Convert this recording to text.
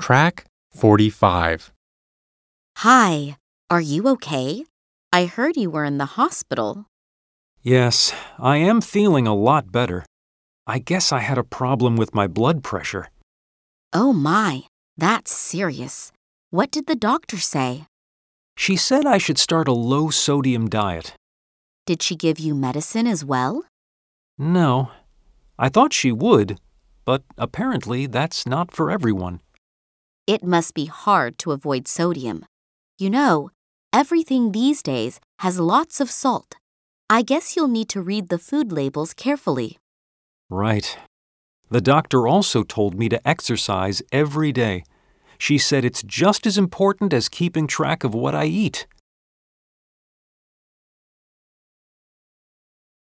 Track 45. Hi, are you okay? I heard you were in the hospital. Yes, I am feeling a lot better. I guess I had a problem with my blood pressure. Oh my, that's serious. What did the doctor say? She said I should start a low-sodium diet. Did she give you medicine as well? No, I thought she would, but apparently that's not for everyone. It must be hard to avoid sodium. You know, everything these days has lots of salt. I guess you'll need to read the food labels carefully. Right. The doctor also told me to exercise every day. She said it's just as important as keeping track of what I eat.